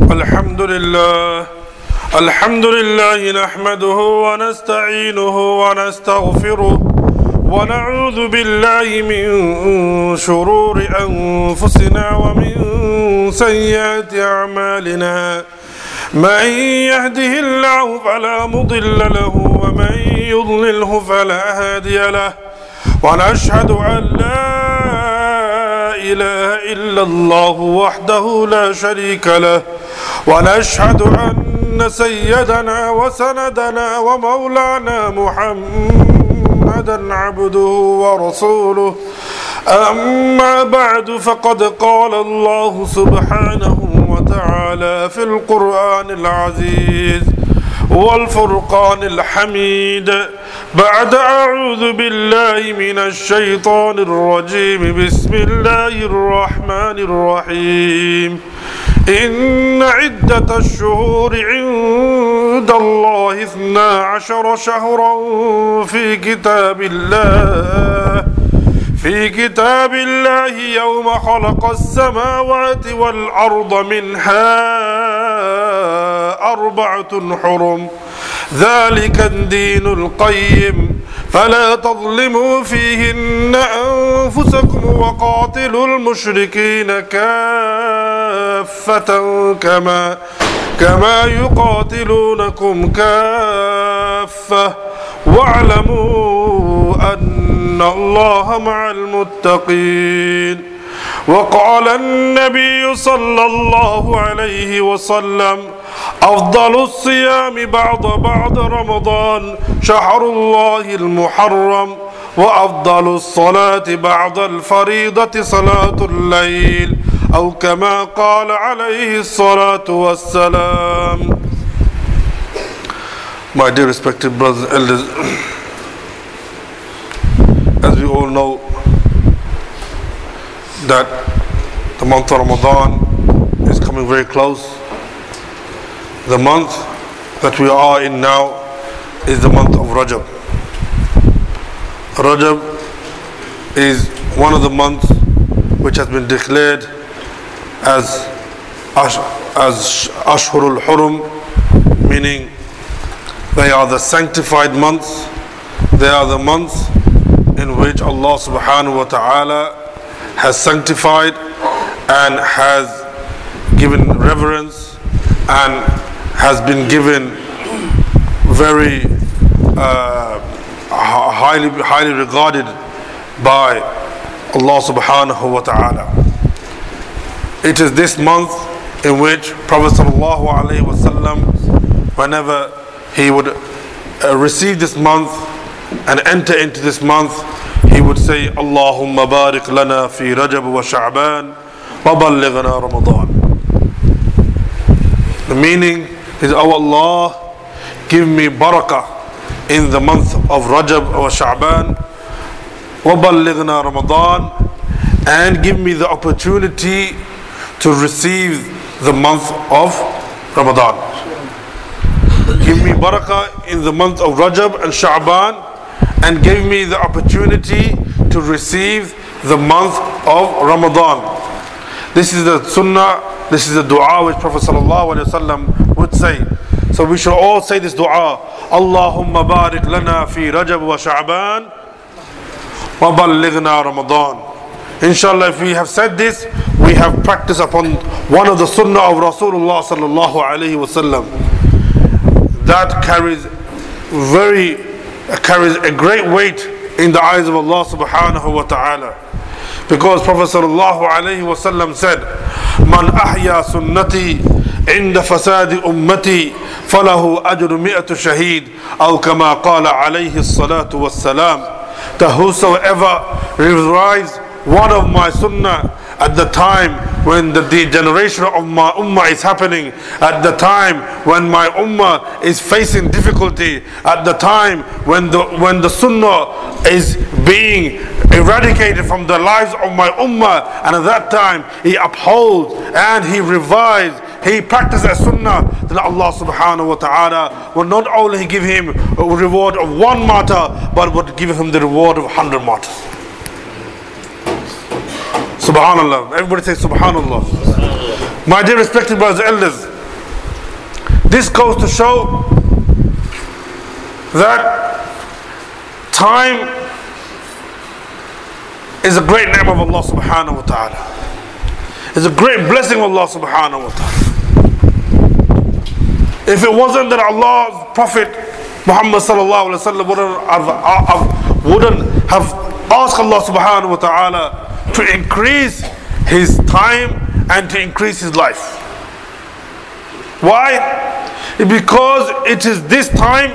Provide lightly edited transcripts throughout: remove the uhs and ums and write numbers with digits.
الحمد لله نحمده ونستعينه ونستغفره ونعوذ بالله من شرور أنفسنا ومن سيئات أعمالنا من يهده الله فلا مضل له ومن يضلله فلا هادي له ونشهد أن لا إله إلا الله وحده لا شريك له ونشهد أن سيدنا وسندنا ومولانا محمدا عبده ورسوله أما بعد فقد قال الله سبحانه وتعالى في القرآن العزيز والفرقان الحميد بعد أعوذ بالله من الشيطان الرجيم بسم الله الرحمن الرحيم إن عدة الشهور عند الله 12 شهرا في كتاب الله يوم خلق السماوات والأرض منها 4 حرم ذلك الدين القيم فلا تظلموا فيهن أنفسكم وقاتلوا المشركين كافة كما يقاتلونكم كافة واعلموا أن الله مع المتقين. وقال النبي صلى الله عليه وسلم أفضل الصيام بعد رمضان شهر الله المحرم وأفضل الصلاة بعد الفريضة صلاة الليل أو كما قال عليه الصلاة والسلام. My dear respected brothers and elders, as we all know that the month of Ramadan is coming very close. The month that we are in now is the month of Rajab. Rajab is one of the months which has been declared as Ashhurul Hurum, meaning they are the sanctified months. They are the months in which Allah subhanahu wa ta'ala has sanctified and has given reverence and has been given very highly regarded by Allah subhanahu wa ta'ala. It is this month in which Prophet sallallahu alaihi wasallam, whenever he would receive this month and enter into this month, he would say, Allahumma barik lana fi Rajab wa Sha'ban wa ballighna Ramadan. The meaning is, oh Allah, give me barakah in the month of Rajab or Sha'ban, wa ballighna Ramadan, and give me the opportunity to receive the month of Ramadan. Give me barakah in the month of Rajab and Sha'ban, and give me the opportunity to receive the month of Ramadan. This is the sunnah, this is the dua which Prophet ﷺ would say. So we should all say this dua. Allahumma barik lana fi Rajab wa Sha'ban wa ballighna Ramadan. Inshallah, if we have said this, we have practiced upon one of the sunnah of Rasulullah sallallahu alayhi wasallam. That carries a great weight in the eyes of Allah subhanahu wa ta'ala. Because Prophet sallallahu alayhi wa sallam said, Man ahya sunnati inda fasadi ummati falahu ajru mi'atu shaheed, aw kama qala alayhi salatu wassalam. That whosoever revives one of my sunnah at the time when the degeneration of my ummah is happening, at the time when my ummah is facing difficulty, at the time when the sunnah is being eradicated from the lives of my ummah, and at that time he upholds and he revives, he practices sunnah, then Allah subhanahu wa ta'ala will not only give him a reward of 1 martyr, but would give him the reward of 100 martyrs. Subhanallah. Everybody say Subhanallah. My dear respected brothers and elders, This goes to show that time is a great name of Allah subhanahu wa ta'ala. It's a great blessing of Allah subhanahu wa ta'ala. If it wasn't that Allah's Prophet Muhammad sallallahu alaihi wasallam wouldn't have asked Allah subhanahu wa ta'ala to increase his time and to increase his life. Why? Because it is this time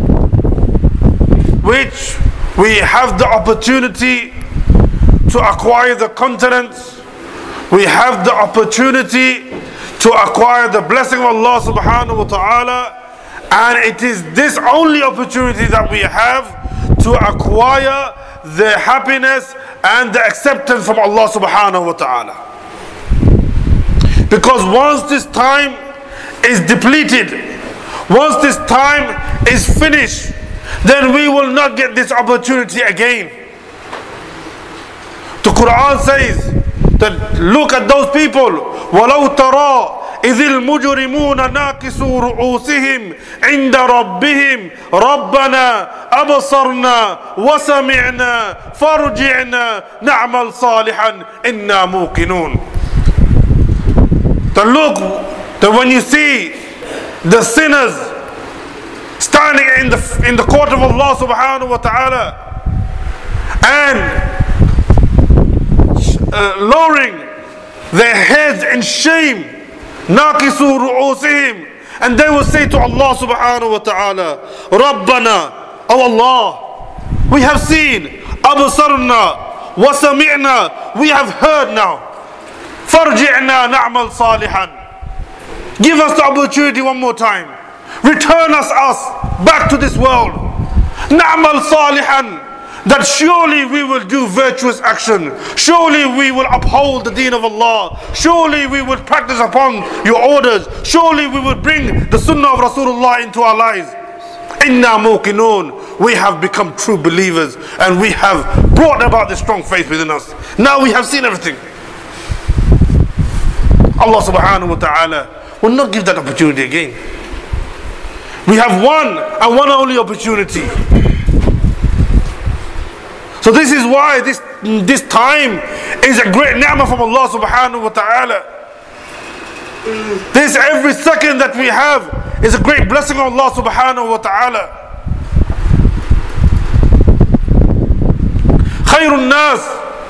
which we have the opportunity to acquire the continents. We have the opportunity to acquire the blessing of Allah subhanahu wa ta'ala, and it is this only opportunity that we have to acquire the happiness and the acceptance from Allah subhanahu wa ta'ala. Because once this time is depleted, once this time is finished, then we will not get this opportunity again. The Quran says that look at those people, وَلَوْ تَرَى إِذِ الْمُجْرِمُونَ نَاكِسُوا رُؤُوسِهِمْ عِنْدَ رَبِّهِمْ رَبَّنَا أَبْصَرْنَا وَسَمِعْنَا فَارْجِعْنَا نَعْمَلْ صَالِحًا إِنَّا مُوقِنُونَ. That look, that when you see the sinners standing in the court of Allah subhanahu wa ta'ala and lowering their heads in shame, نَاكِسُوا رُؤُوسِهِمْ, and they will say to Allah subhanahu wa ta'ala, رَبَّنَا, oh Allah, we have seen, أَبْصَرْنَا وَسَمِعْنَا, we have heard now, فَارْجِعْنَا نَعْمَلْ صَالِحًا, give us the opportunity one more time, return us back to this world, نَعْمَلْ صَالِحًا, that surely we will do virtuous action, surely we will uphold the deen of Allah, surely we will practice upon your orders, surely we will bring the sunnah of Rasulullah into our lives. Inna muqinun, we have become true believers and we have brought about this strong faith within us. Now we have seen everything. Allah subhanahu wa ta'ala will not give that opportunity again. We have one and one only opportunity. So this is why this time is a great ni'mah from Allah subhanahu wa ta'ala. This every second that we have is a great blessing of Allah subhanahu wa ta'ala. خير الناس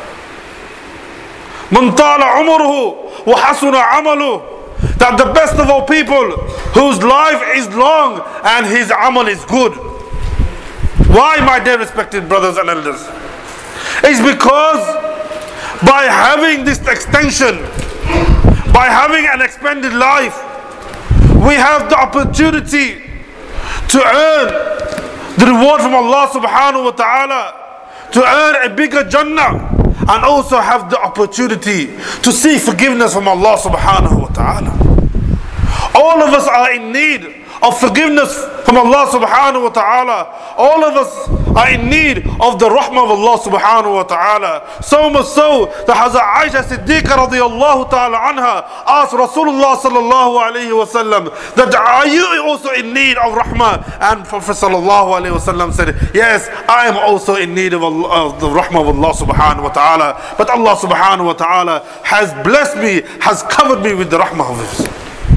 من طال عمره وحسن عمله, that the best of all people whose life is long and his amal is good. Why, my dear respected brothers and elders? It's because by having this extension, by having an expanded life, we have the opportunity to earn the reward from Allah subhanahu wa ta'ala, to earn a bigger Jannah, and also have the opportunity to seek forgiveness from Allah subhanahu wa ta'ala. All of us are in need of forgiveness from Allah subhanahu wa ta'ala. All of us are in need of the rahmah of Allah subhanahu wa ta'ala. So much so that Hazrat Aisha Siddiqa radiyallahu ta'ala anha asked Rasulullah sallallahu alayhi wa sallam that are you also in need of rahmah? And Prophet sallallahu alayhi wa sallam said, yes, I am also in need of the rahmah of Allah subhanahu wa ta'ala. But Allah subhanahu wa ta'ala has blessed me, has covered me with the rahmah of His.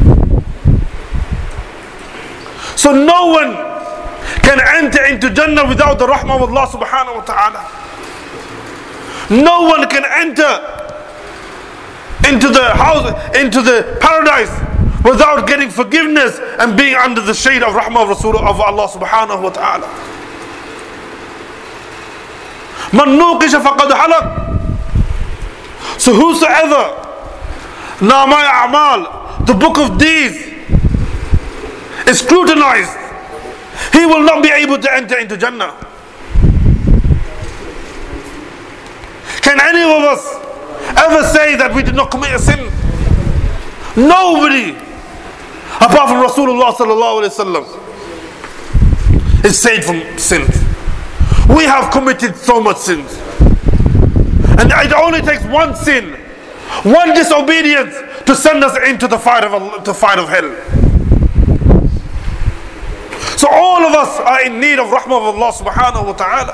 So no one can enter into Jannah without the rahmah of Allah subhanahu wa ta'ala. No one can enter into the house, into the paradise without getting forgiveness and being under the shade of rahmah of Rasul of Allah subhanahu wa ta'ala. Man nuqisha faqad halak. So whosoever Namai A'mal, the book of deeds, is scrutinized, he will not be able to enter into Jannah. Can any of us ever say that we did not commit a sin? Nobody apart from Rasulullah sallallahu alaihi wasallam is saved from sins. We have committed so much sins, and it only takes one sin, one disobedience to send us into the fire of hell. of us are in need of rahmah of Allah subhanahu wa ta'ala.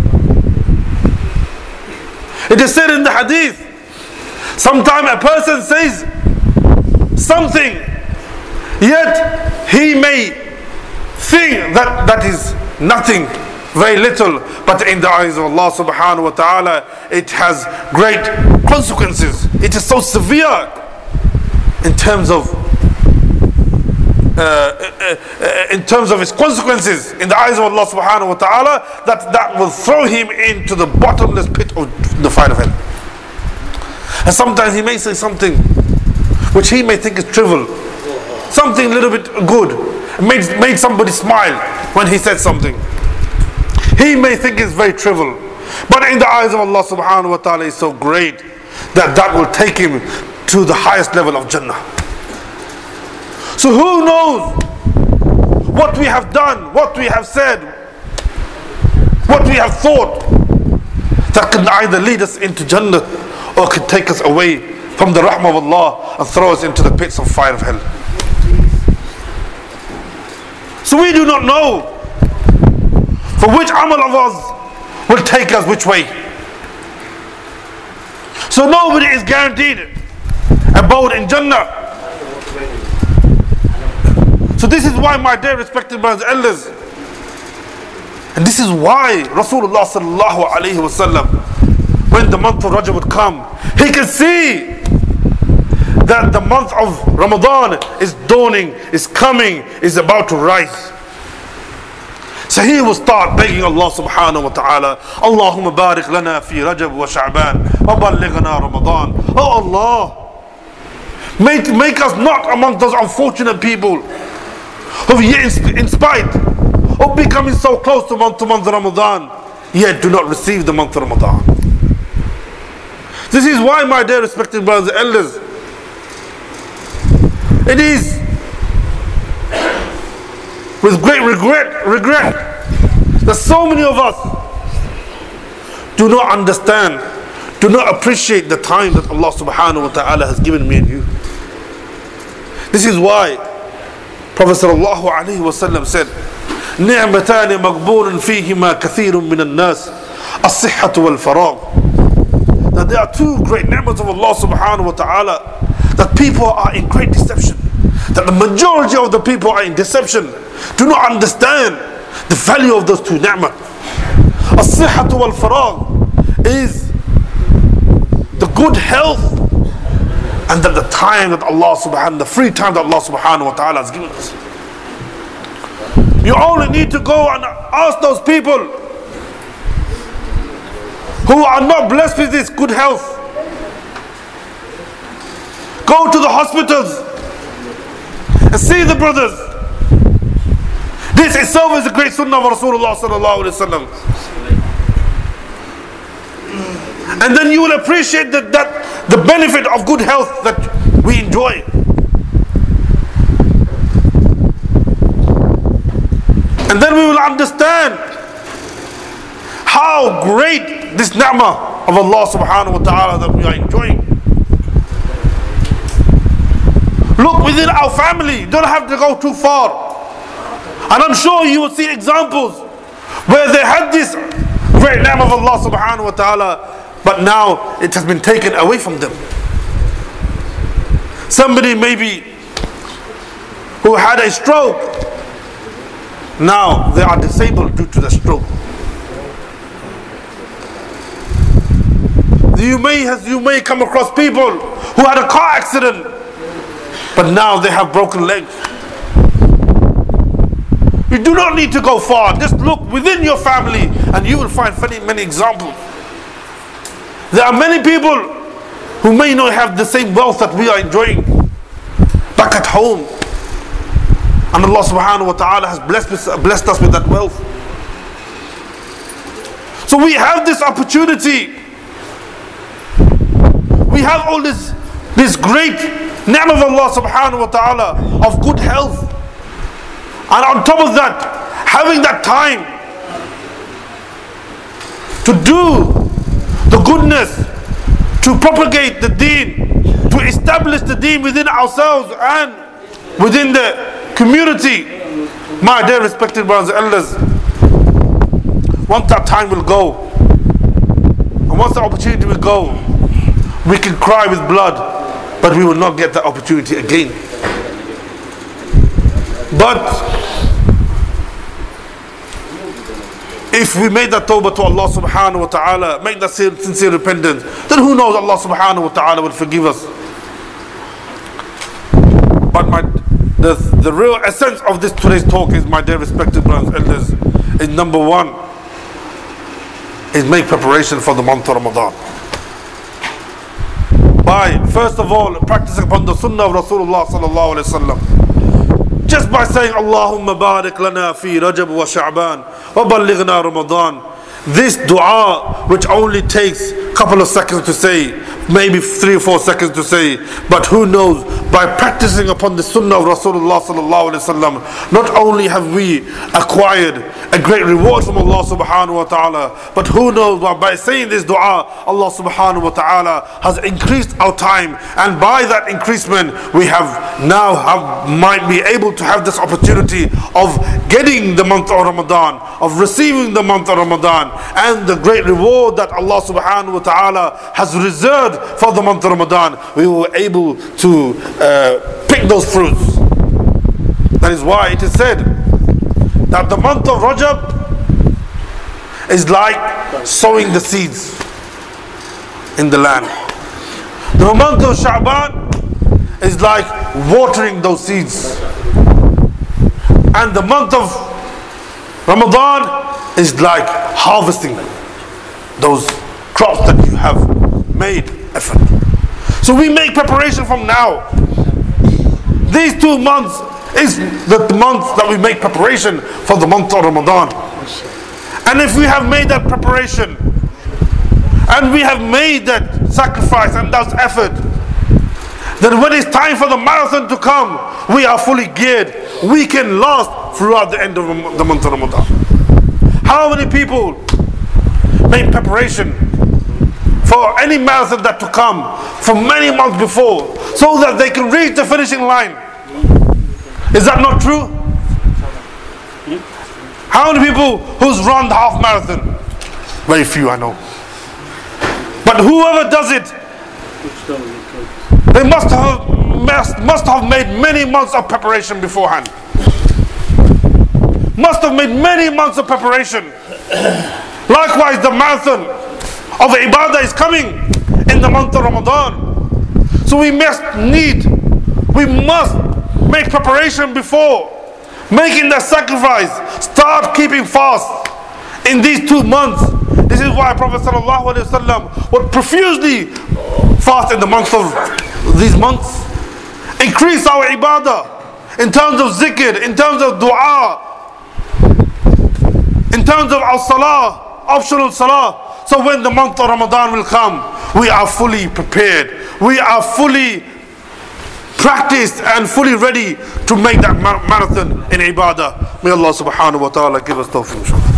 It is said in the hadith, sometimes a person says something, yet he may think that that is nothing, very little, but in the eyes of Allah subhanahu wa ta'ala it has great consequences. It is so severe in terms of its consequences in the eyes of Allah subhanahu wa ta'ala, that will throw him into the bottomless pit of the fire of hell. And sometimes he may say something which he may think is trivial, something a little bit good, made somebody smile when he said something. He may think it's very trivial, but in the eyes of Allah subhanahu wa ta'ala is so great that will take him to the highest level of Jannah. So who knows what we have done, what we have said, what we have thought, that can either lead us into Jannah or can take us away from the rahmah of Allah and throw us into the pits of fire of hell. So we do not know for which amal of us will take us which way. So nobody is guaranteed abode in Jannah. So this is why, my dear respected brothers and elders, and this is why Rasulullah sallallahu alayhi wa sallam, when the month of Rajab would come, he could see that the month of Ramadan is dawning, is coming, is about to rise. So he will start begging Allah subhanahu wa ta'ala, Allahumma barik lana fi Rajab wa Sha'ban wa ballighna Ramadan. Oh Allah, make us not among those unfortunate people who yet in spite of becoming so close to month Ramadan, yet do not receive the month of Ramadan. This is why, my dear respected brothers and elders, it is with great regret that so many of us do not understand, do not appreciate the time that Allah subhanahu wa ta'ala has given me and you. This is why Prophet sallallahu alayhi wa sallam said, نِعْمَتَانِ مَقْبُولٌ فِيهِمَا كَثِيرٌ مِّنَ النَّاسِ الصِّحَّةُ وَالْفَرَاغُ. That there are two great ni'mats of Allah subhanahu wa ta'ala, that people are in great deception, that the majority of the people are in deception, do not understand the value of those two ni'mat. الصِّحَّةُ وَالْفَرَاغُ is the good health, and that the time that Allah subhanahu, the free time that Allah subhanahu wa ta'ala has given us. You only need to go and ask those people who are not blessed with this good health. Go to the hospitals and see the brothers. This itself is a great sunnah of Rasulullah sallallahu alaihi wasallam. And then you will appreciate that the benefit of good health that we enjoy. And then we will understand how great this ni'mah of Allah subhanahu wa ta'ala that we are enjoying. Look within our family, you don't have to go too far. And I'm sure you will see examples where they had this great ni'mah of Allah subhanahu wa ta'ala, but now it has been taken away from them. Somebody maybe who had a stroke, now they are disabled due to the stroke. You may come across people who had a car accident, but now they have broken legs. You do not need to go far. Just look within your family and you will find many examples. There are many people who may not have the same wealth that we are enjoying back at home, and Allah subhanahu wa ta'ala has blessed us with that wealth. So we have this opportunity. We have all this great ni'mah of Allah subhanahu wa ta'ala of good health, and on top of that, having that time to do the goodness, to propagate the deen, to establish the deen within ourselves and within the community. My dear respected brothers and elders, once that time will go, and once the opportunity will go, we can cry with blood, but we will not get that opportunity again. But if we make that tawbah to Allah subhanahu wa ta'ala, make that sincere repentance, then who knows, Allah subhanahu wa ta'ala will forgive us. But the real essence of this today's talk is, my dear respected brothers and elders, is number one, is make preparation for the month of Ramadan. By, first of all, practicing upon the sunnah of Rasulullah sallallahu alayhi wa sallam. Just by saying, Allahumma barik lana fi Rajab wa Sha'ban wa ballighna Ramadan. This dua, which only takes a couple of seconds to say, maybe 3 or 4 seconds to say, but who knows, by practicing upon the sunnah of Rasulullah sallallahu alaihi wasallam, not only have we acquired a great reward from Allah subhanahu wa ta'ala, but who knows, by saying this dua, Allah subhanahu wa ta'ala has increased our time, and by that increasement we might be able to have this opportunity of getting the month of Ramadan, of receiving the month of Ramadan, and the great reward that Allah subhanahu wa ta'ala has reserved for the month of Ramadan. We were able to pick those fruits. That is why it is said that the month of Rajab is like sowing the seeds in the land. The month of Sha'ban is like watering those seeds, and the month of Ramadan is like harvesting those crops that you have made effort. So we make preparation from now. These 2 months is the months that we make preparation for the month of Ramadan. And if we have made that preparation, and we have made that sacrifice and that effort, then when it's time for the marathon to come, we are fully geared. We can last throughout the end of the month of Ramadan. How many people make preparation for any marathon that to come from many months before, so that they can reach the finishing line? Is that not true? How many people who's run the half marathon? Very few, I know. But whoever does it, they must have made many months of preparation beforehand. Must have made many months of preparation. Likewise, the marathon of ibadah is coming in the month of Ramadan. So we must make preparation before making the sacrifice. Start keeping fast in these 2 months. This is why Prophet ﷺ would profusely fast in the month of these months. Increase our ibadah in terms of zikr, in terms of dua, in terms of our salah, optional salah. So when the month of Ramadan will come, we are fully prepared. We are fully practiced and fully ready to make that marathon in ibadah. May Allah subhanahu wa ta'ala give us tawfiq.